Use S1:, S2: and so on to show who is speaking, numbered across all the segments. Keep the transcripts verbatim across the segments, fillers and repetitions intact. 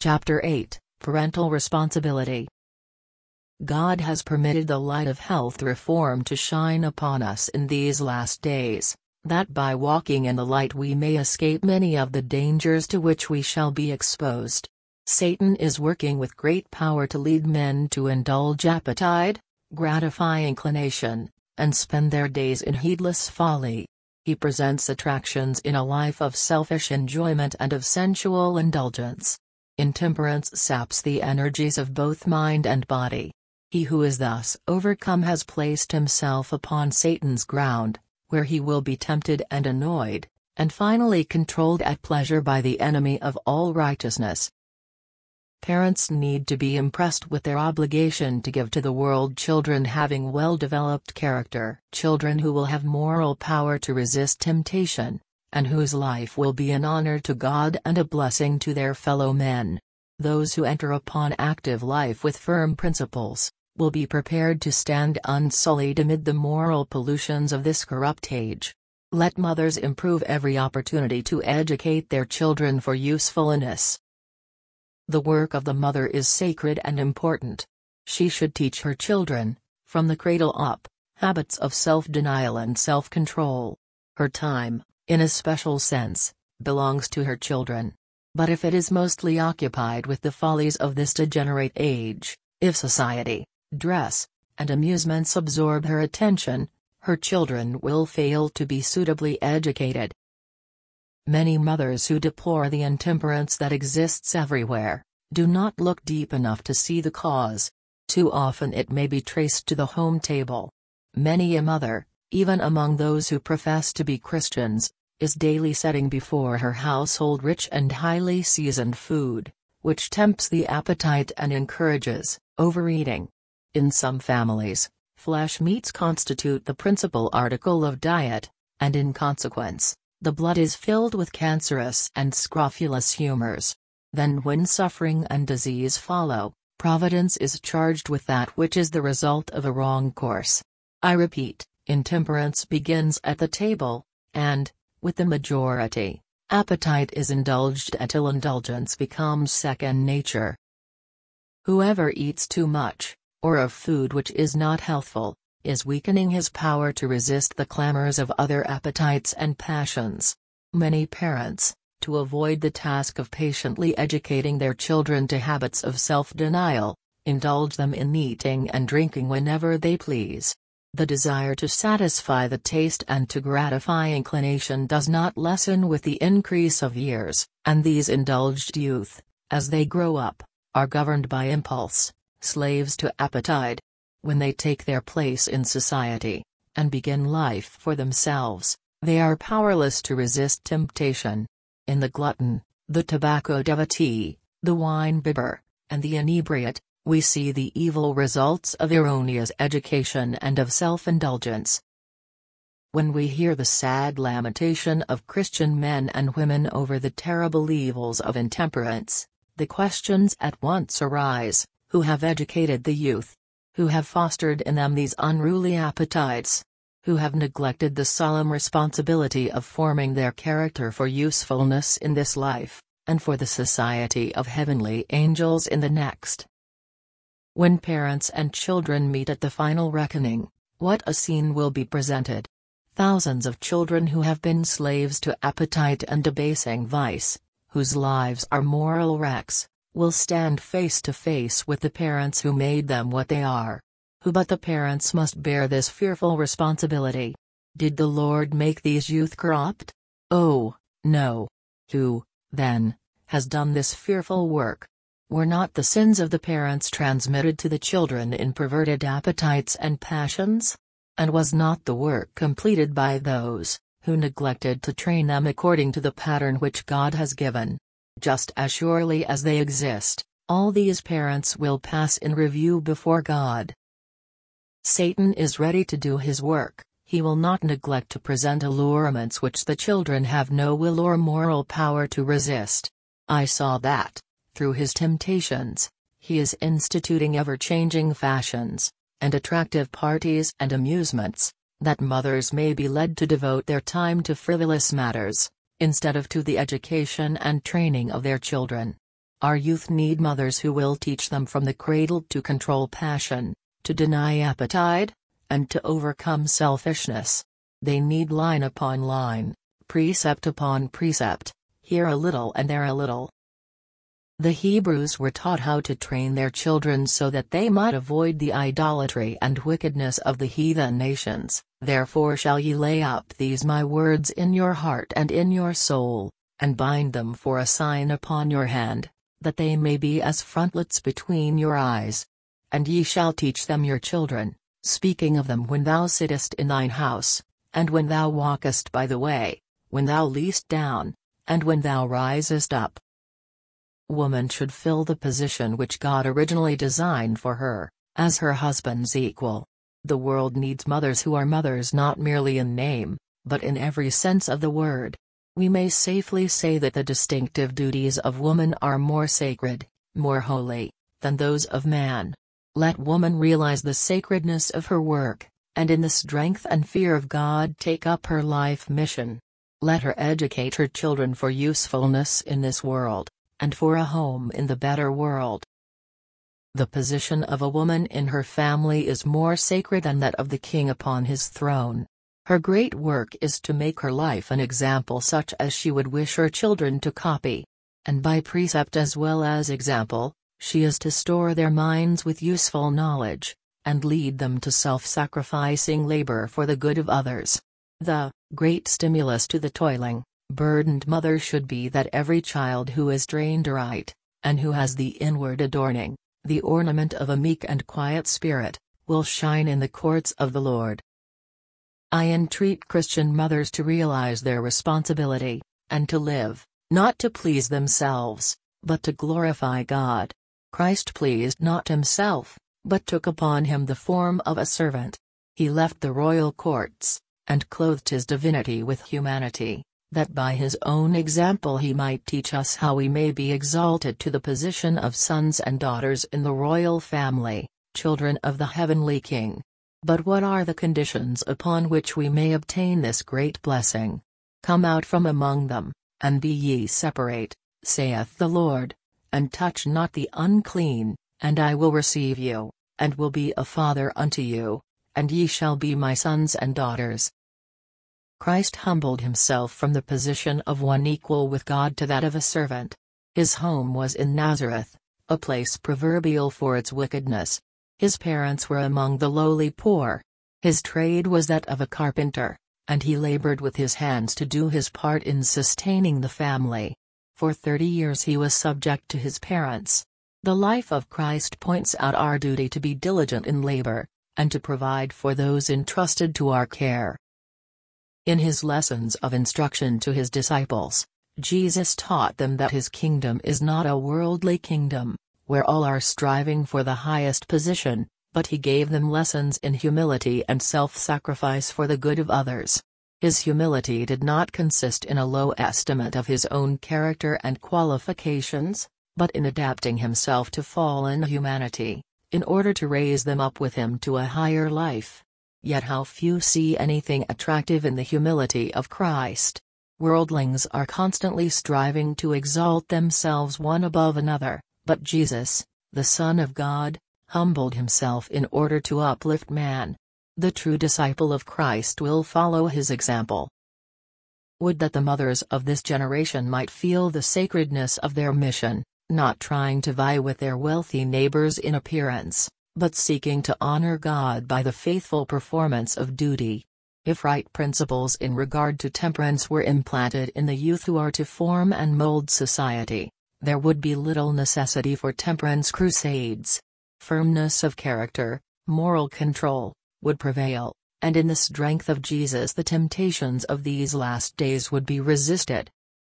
S1: Chapter eight, Parental Responsibility. God has permitted the light of health reform to shine upon us in these last days, that by walking in the light we may escape many of the dangers to which we shall be exposed. Satan is working with great power to lead men to indulge appetite, gratify inclination, and spend their days in heedless folly. He presents attractions in a life of selfish enjoyment and of sensual indulgence. Intemperance saps the energies of both mind and body. He who is thus overcome has placed himself upon Satan's ground, where he will be tempted and annoyed, and finally controlled at pleasure by the enemy of all righteousness. Parents need to be impressed with their obligation to give to the world children having well-developed character, children who will have moral power to resist temptation, and whose life will be an honor to God and a blessing to their fellow men. Those who enter upon active life with firm principles will be prepared to stand unsullied amid the moral pollutions of this corrupt age. Let mothers improve every opportunity to educate their children for usefulness. The work of the mother is sacred and important. She should teach her children, from the cradle up, habits of self-denial and self-control. Her time, in a special sense, belongs to her children. But if it is mostly occupied with the follies of this degenerate age, if society, dress, and amusements absorb her attention, her children will fail to be suitably educated. Many mothers who deplore the intemperance that exists everywhere, do not look deep enough to see the cause. Too often it may be traced to the home table. Many a mother, even among those who profess to be Christians, is daily setting before her household rich and highly seasoned food, which tempts the appetite and encourages overeating. In some families, flesh meats constitute the principal article of diet, and in consequence, the blood is filled with cancerous and scrofulous humors. Then when suffering and disease follow, Providence is charged with that which is the result of a wrong course. I repeat, intemperance begins at the table, and, with the majority, appetite is indulged until indulgence becomes second nature. Whoever eats too much, or of food which is not healthful, is weakening his power to resist the clamors of other appetites and passions. Many parents, to avoid the task of patiently educating their children to habits of self-denial, indulge them in eating and drinking whenever they please. The desire to satisfy the taste and to gratify inclination does not lessen with the increase of years, and these indulged youth, as they grow up, are governed by impulse, slaves to appetite. When they take their place in society, and begin life for themselves, they are powerless to resist temptation. In the glutton, the tobacco devotee, the wine bibber, and the inebriate, we see the evil results of erroneous education and of self-indulgence. When we hear the sad lamentation of Christian men and women over the terrible evils of intemperance, the questions at once arise: who have educated the youth? Who have fostered in them these unruly appetites? Who have neglected the solemn responsibility of forming their character for usefulness in this life, and for the society of heavenly angels in the next? When parents and children meet at the final reckoning, what a scene will be presented! Thousands of children who have been slaves to appetite and debasing vice, whose lives are moral wrecks, will stand face to face with the parents who made them what they are. Who but the parents must bear this fearful responsibility? Did the Lord make these youth corrupt? Oh, no. Who, then, has done this fearful work? Were not the sins of the parents transmitted to the children in perverted appetites and passions? And was not the work completed by those who neglected to train them according to the pattern which God has given? Just as surely as they exist, all these parents will pass in review before God. Satan is ready to do his work. He will not neglect to present allurements which the children have no will or moral power to resist. I saw that, through his temptations, he is instituting ever-changing fashions, and attractive parties and amusements, that mothers may be led to devote their time to frivolous matters, instead of to the education and training of their children. Our youth need mothers who will teach them from the cradle to control passion, to deny appetite, and to overcome selfishness. They need line upon line, precept upon precept, here a little and there a little. The Hebrews were taught how to train their children so that they might avoid the idolatry and wickedness of the heathen nations. Therefore shall ye lay up these my words in your heart and in your soul, and bind them for a sign upon your hand, that they may be as frontlets between your eyes. And ye shall teach them your children, speaking of them when thou sittest in thine house, and when thou walkest by the way, when thou liest down, and when thou risest up. Woman should fill the position which God originally designed for her, as her husband's equal. The world needs mothers who are mothers not merely in name, but in every sense of the word. We may safely say that the distinctive duties of woman are more sacred, more holy, than those of man. Let woman realize the sacredness of her work, and in the strength and fear of God take up her life mission. Let her educate her children for usefulness in this world, and for a home in the better world. The position of a woman in her family is more sacred than that of the king upon his throne. Her great work is to make her life an example such as she would wish her children to copy. And by precept as well as example, she is to store their minds with useful knowledge, and lead them to self-sacrificing labor for the good of others. The great stimulus to the toiling, burdened mother should be that every child who is trained aright, and who has the inward adorning, the ornament of a meek and quiet spirit, will shine in the courts of the Lord. I entreat Christian mothers to realize their responsibility, and to live, not to please themselves, but to glorify God. Christ pleased not himself, but took upon him the form of a servant. He left the royal courts, and clothed his divinity with humanity, that by his own example he might teach us how we may be exalted to the position of sons and daughters in the royal family, children of the heavenly King. But what are the conditions upon which we may obtain this great blessing? Come out from among them, and be ye separate, saith the Lord, and touch not the unclean, and I will receive you, and will be a father unto you, and ye shall be my sons and daughters. Christ humbled himself from the position of one equal with God to that of a servant. His home was in Nazareth, a place proverbial for its wickedness. His parents were among the lowly poor. His trade was that of a carpenter, and he labored with his hands to do his part in sustaining the family. For thirty years he was subject to his parents. The life of Christ points out our duty to be diligent in labor, and to provide for those entrusted to our care. In his lessons of instruction to his disciples, Jesus taught them that his kingdom is not a worldly kingdom, where all are striving for the highest position, but he gave them lessons in humility and self-sacrifice for the good of others. His humility did not consist in a low estimate of his own character and qualifications, but in adapting himself to fallen humanity, in order to raise them up with him to a higher life. Yet how few see anything attractive in the humility of Christ. Worldlings are constantly striving to exalt themselves one above another, but Jesus, the Son of God, humbled himself in order to uplift man. The true disciple of Christ will follow his example. Would that the mothers of this generation might feel the sacredness of their mission, not trying to vie with their wealthy neighbors in appearance, but seeking to honor God by the faithful performance of duty. If right principles in regard to temperance were implanted in the youth who are to form and mold society, there would be little necessity for temperance crusades. Firmness of character, moral control, would prevail, and in the strength of Jesus the temptations of these last days would be resisted.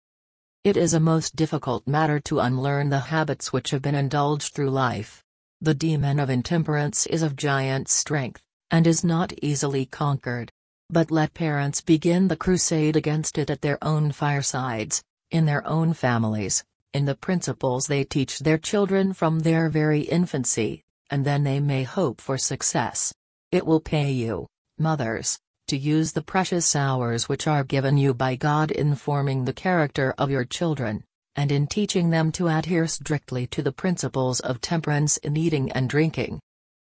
S1: It is a most difficult matter to unlearn the habits which have been indulged through life. The demon of intemperance is of giant strength, and is not easily conquered. But let parents begin the crusade against it at their own firesides, in their own families, in the principles they teach their children from their very infancy, and then they may hope for success. It will pay you, mothers, to use the precious hours which are given you by God in forming the character of your children, and in teaching them to adhere strictly to the principles of temperance in eating and drinking.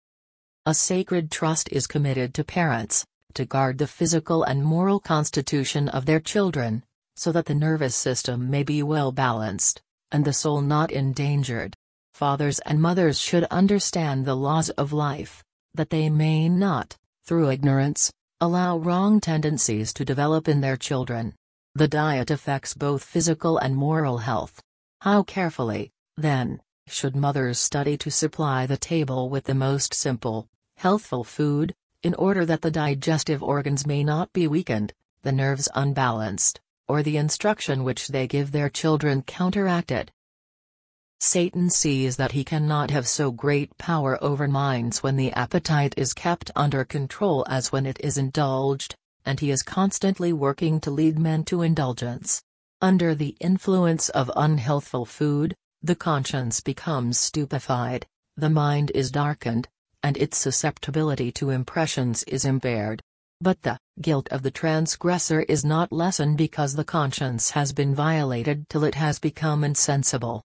S1: A sacred trust is committed to parents, to guard the physical and moral constitution of their children, so that the nervous system may be well balanced, and the soul not endangered. Fathers and mothers should understand the laws of life, that they may not, through ignorance, allow wrong tendencies to develop in their children. The diet affects both physical and moral health. How carefully, then, should mothers study to supply the table with the most simple, healthful food, in order that the digestive organs may not be weakened, the nerves unbalanced, or the instruction which they give their children counteracted. Satan sees that he cannot have so great power over minds when the appetite is kept under control as when it is indulged, and he is constantly working to lead men to indulgence. Under the influence of unhealthful food, the conscience becomes stupefied, the mind is darkened, and its susceptibility to impressions is impaired. But the guilt of the transgressor is not lessened because the conscience has been violated till it has become insensible.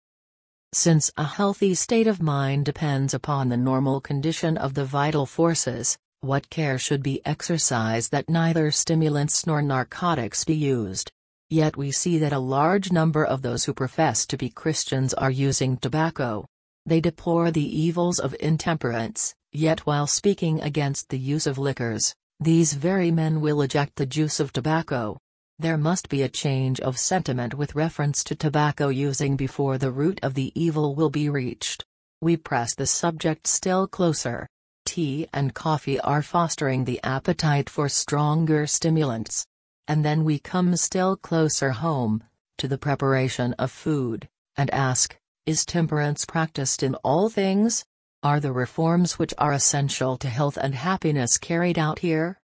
S1: Since a healthy state of mind depends upon the normal condition of the vital forces, what care should be exercised that neither stimulants nor narcotics be used. Yet we see that a large number of those who profess to be Christians are using tobacco. They deplore the evils of intemperance, yet while speaking against the use of liquors, these very men will eject the juice of tobacco. There must be a change of sentiment with reference to tobacco using before the root of the evil will be reached. We press the subject still closer. Tea and coffee are fostering the appetite for stronger stimulants. And then we come still closer home, to the preparation of food, and ask, is temperance practiced in all things? Are the reforms which are essential to health and happiness carried out here?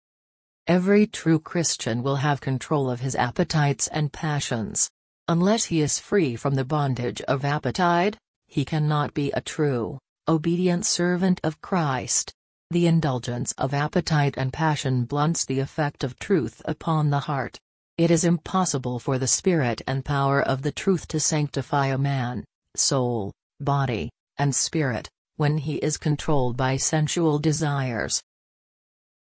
S1: Every true Christian will have control of his appetites and passions. Unless he is free from the bondage of appetite, he cannot be a true, obedient servant of Christ. The indulgence of appetite and passion blunts the effect of truth upon the heart. It is impossible for the spirit and power of the truth to sanctify a man, soul, body, and spirit, when he is controlled by sensual desires.